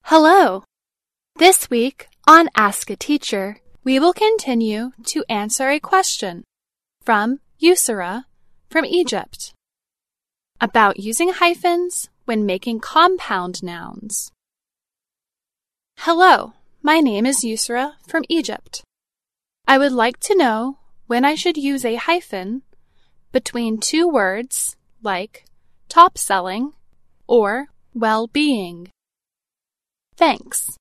Hello! This week on Ask a Teacher, we will continue to answer a question from Yusra from Egypt about using hyphens when making compound nouns. Hello, my name is Yusra from Egypt. I would like to know when I should use a hyphen between two words like top selling or well-being. Thanks.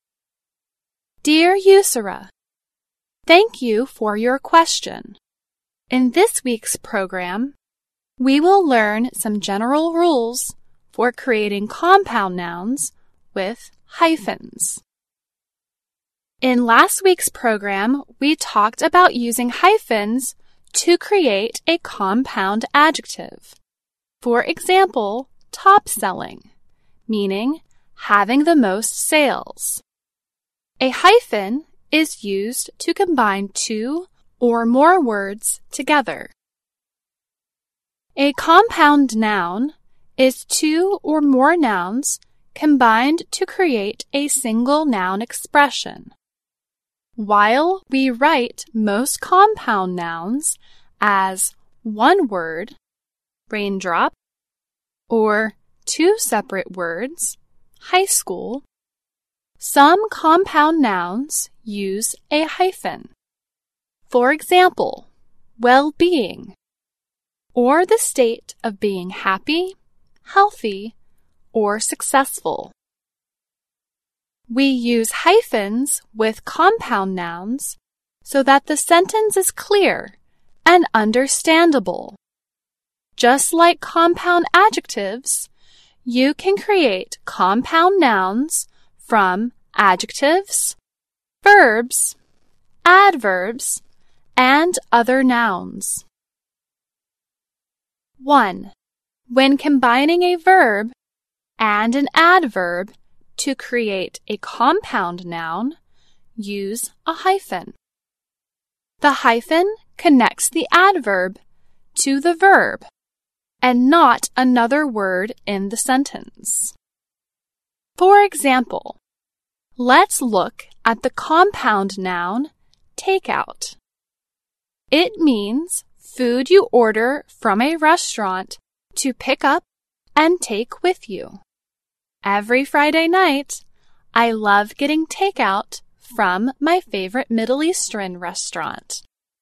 Dear Yusra, thank you for your question. In this week's program, we will learn some general rules for creating compound nouns with hyphens. In last week's program, we talked about using hyphens to create a compound adjective. For example, top selling, meaning having the most sales. A hyphen is used to combine two or more words together. A compound noun is two or more nouns combined to create a single noun expression. While we write most compound nouns as one word, raindrop, or two separate words, high school, some compound nouns use a hyphen. For example, well-being, or the state of being happy, healthy, or successful. We use hyphens with compound nouns so that the sentence is clear and understandable. Just like compound adjectives, you can create compound nouns from adjectives, verbs, adverbs, and other nouns. 1. When combining a verb and an adverb to create a compound noun, use a hyphen. The hyphen connects the adverb to the verb and not another word in the sentence. For example, let's look at the compound noun takeout. It means food you order from a restaurant to pick up and take with you. Every Friday night, I love getting takeout from my favorite Middle Eastern restaurant.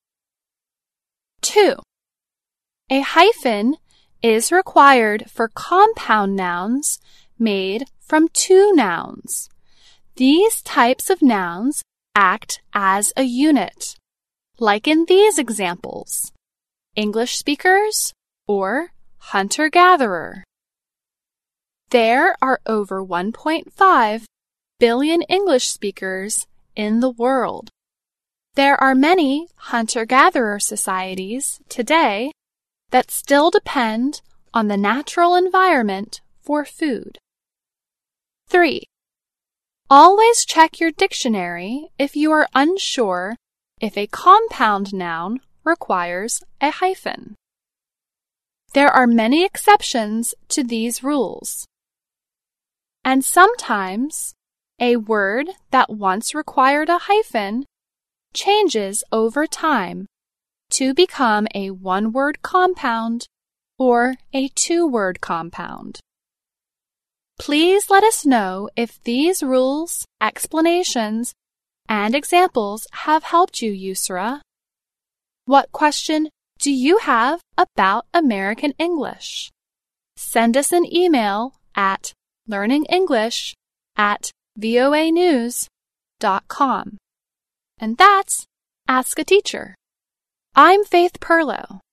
2. A hyphen is required for compound nouns made from two nouns. These types of nouns act as a unit, like in these examples, English speakers or hunter-gatherer. There are over 1.5 billion English speakers in the world. There are many hunter-gatherer societies today that still depend on the natural environment for food. 3. Always check your dictionary if you are unsure if a compound noun requires a hyphen. There are many exceptions to these rules, and sometimes a word that once required a hyphen changes over time to become a one-word compound or a two-word compound. Please let us know if these rules, explanations, and examples have helped you, Yusra. What question do you have about American English? Send us an email at learningenglish@voanews.com. And that's Ask a Teacher. I'm Faith Perlow.